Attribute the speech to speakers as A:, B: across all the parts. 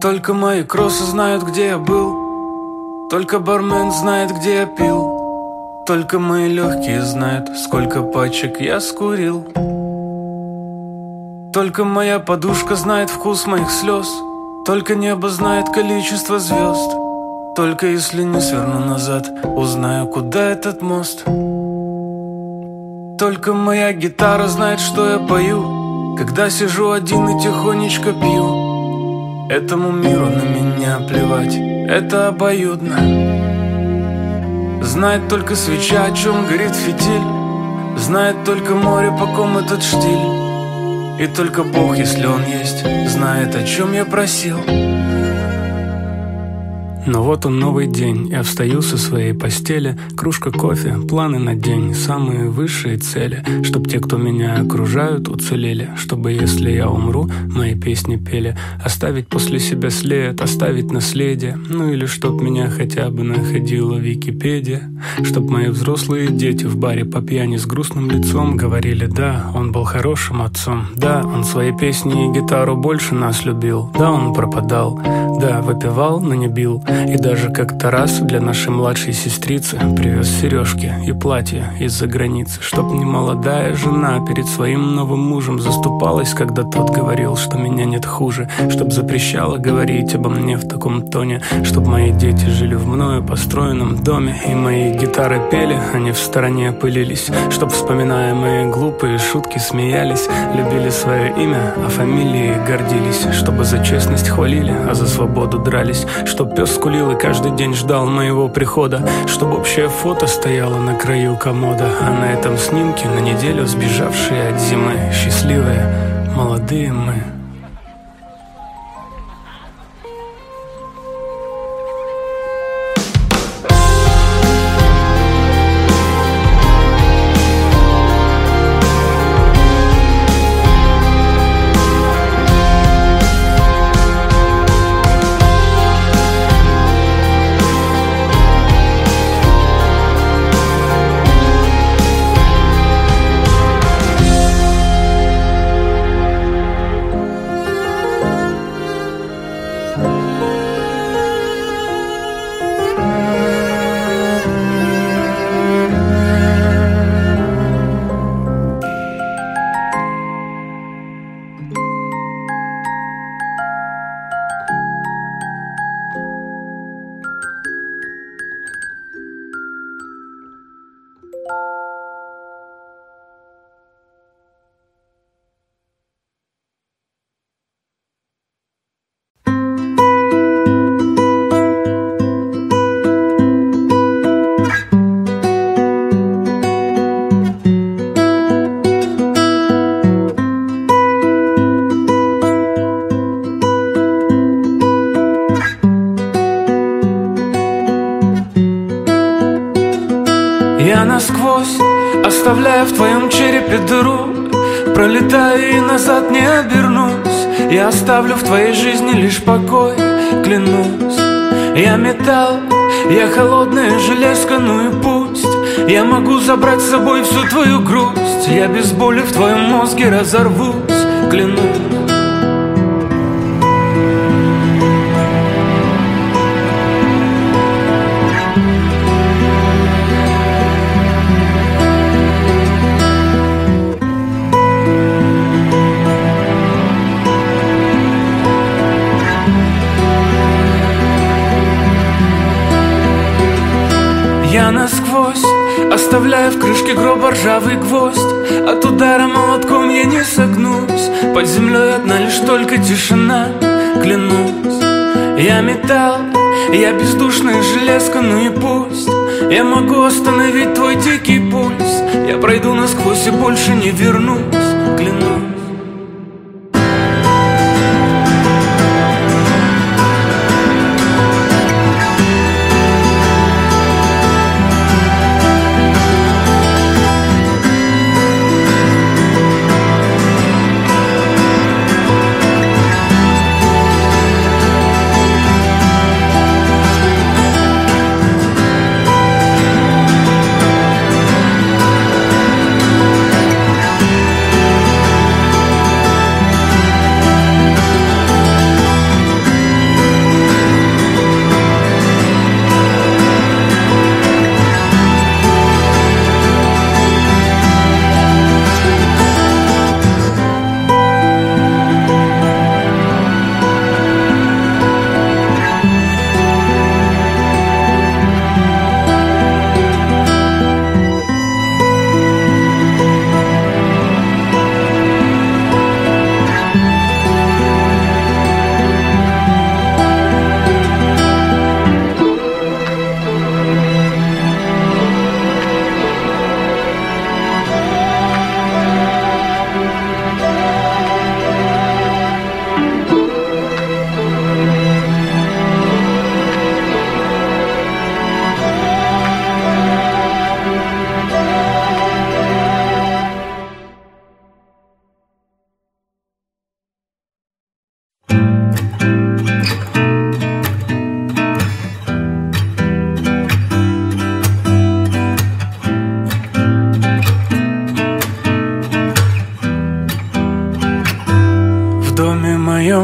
A: Только мои кроссы знают, где я был. Только бармен знает, где я пил. Только мои легкие знают, сколько пачек я скурил. Только моя подушка знает вкус моих слез. Только небо знает количество звезд. Только если не сверну назад, узнаю, куда этот мост. Только моя гитара знает, что я пою, когда сижу один и тихонечко пью. Этому миру на меня плевать, это обоюдно. Знает только свеча, о чем горит фитиль. Знает только море, по ком этот штиль. И только Бог, если он есть, знает, о чем я просил. Но вот он, новый день, я встаю со своей постели. Кружка кофе, планы на день, самые высшие цели. Чтоб те, кто меня окружают, уцелели. Чтобы, если я умру, мои песни пели. Оставить после себя след, оставить наследие. Ну или чтоб меня хотя бы находила Википедия. Чтоб мои взрослые дети в баре по пьяни с грустным лицом говорили: да, он был хорошим отцом. Да, он свои песни и гитару больше нас любил. Да, он пропадал. Да, выпивал, но не бил. И даже как-то раз для нашей младшей сестрицы привез сережки и платье из-за границы. Чтоб не молодая жена перед своим новым мужем заступалась, когда тот говорил, что меня нет хуже. Чтоб запрещала говорить обо мне в таком тоне. Чтоб мои дети жили в мною построенном доме. И мои гитары пели, они в стороне пылились. Чтоб, вспоминая мои глупые шутки, смеялись. Любили свое имя, а фамилии гордились. Чтобы за честность хвалили, а за свободу дрались. Чтоб пес скулил и каждый день ждал моего прихода. Чтоб общее фото стояло на краю комода. А на этом снимке на неделю сбежавшие от зимы. Счастливые, молодые мы.
B: Я насквозь оставляю в твоем черепе дыру, пролетаю и назад не обернусь. Я оставлю в твоей жизни лишь покой, клянусь. Я металл, я холодная железка, ну и пусть. Я могу забрать с собой всю твою грусть. Я без боли в твоем мозге разорвусь, клянусь. Я насквозь оставляю в крышке гроба ржавый гвоздь. От удара молотком я не согнусь. Под землей одна лишь только тишина, клянусь. Я металл, я бездушная железка, ну и пусть. Я могу остановить твой дикий пульс. Я пройду насквозь и больше не вернусь, клянусь.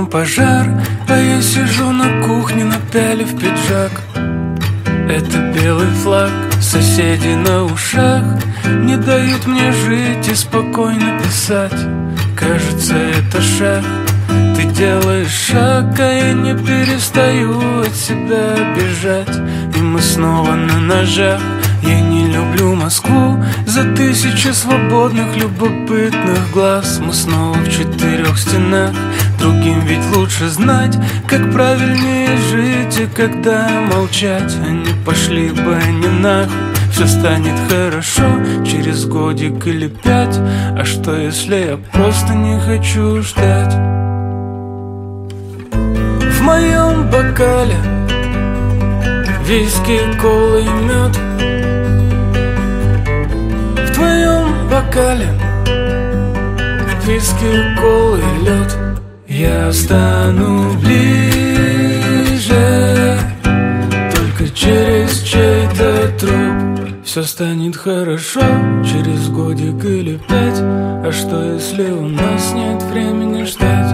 B: пожар, а я сижу на кухне, напялив пиджак. Это белый флаг, соседи на ушах не дают мне жить и спокойно писать. Кажется, это шаг. Ты делаешь шаг, а я не перестаю от себя бежать. И мы снова на ножах. Я не люблю Москву за тысячи свободных, любопытных глаз. Мы снова в четырех стенах. Другим ведь лучше знать, как правильнее жить и когда молчать. Они пошли бы они нахуй. Все станет хорошо через годик или 5. А что если я просто не хочу ждать? В моем бокале виски, кола и мед. В твоем бокале виски, кола и лед. Я стану ближе только через чей-то труп. Все станет хорошо через годик или 5. А что если у нас нет времени ждать?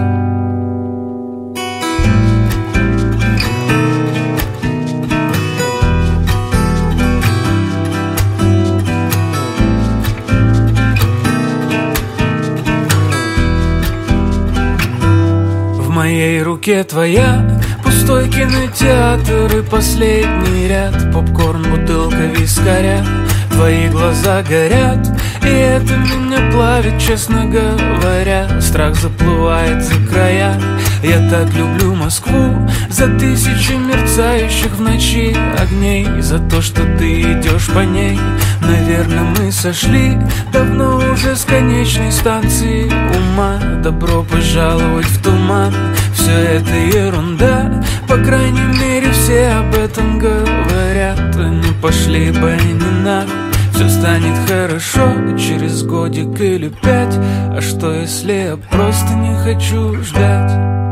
B: В моей руке твоя пустой кинотеатр и последний ряд. Попкорн, бутылка вискаря. Твои глаза горят, и это меня плавит, честно говоря. Страх заплывает за края. Я так люблю Москву за тысячи мерцающих в ночи огней. За то, что ты идешь по ней. Наверное, мы сошли давно уже с конечной станции ума. Добро пожаловать в туман. Все это ерунда, по крайней мере все об этом говорят. Не пошли бы они нахуй. Все станет хорошо через годик или 5. А что если я просто не хочу ждать?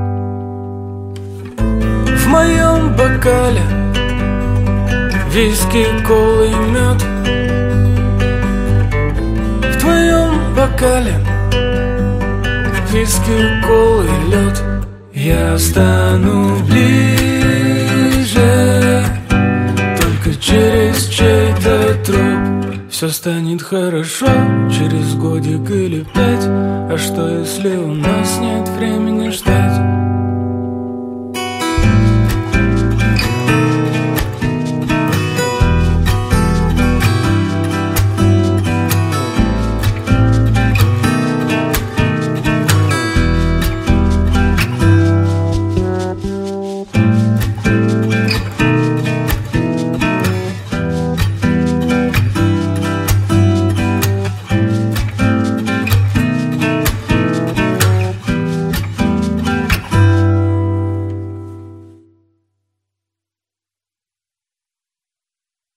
B: В моем бокале виски, кола и мед. В твоем бокале виски, кола и лед. Я стану ближе только через чей-то труп. Все станет хорошо через годик или 5. А что если у нас нет времени ждать?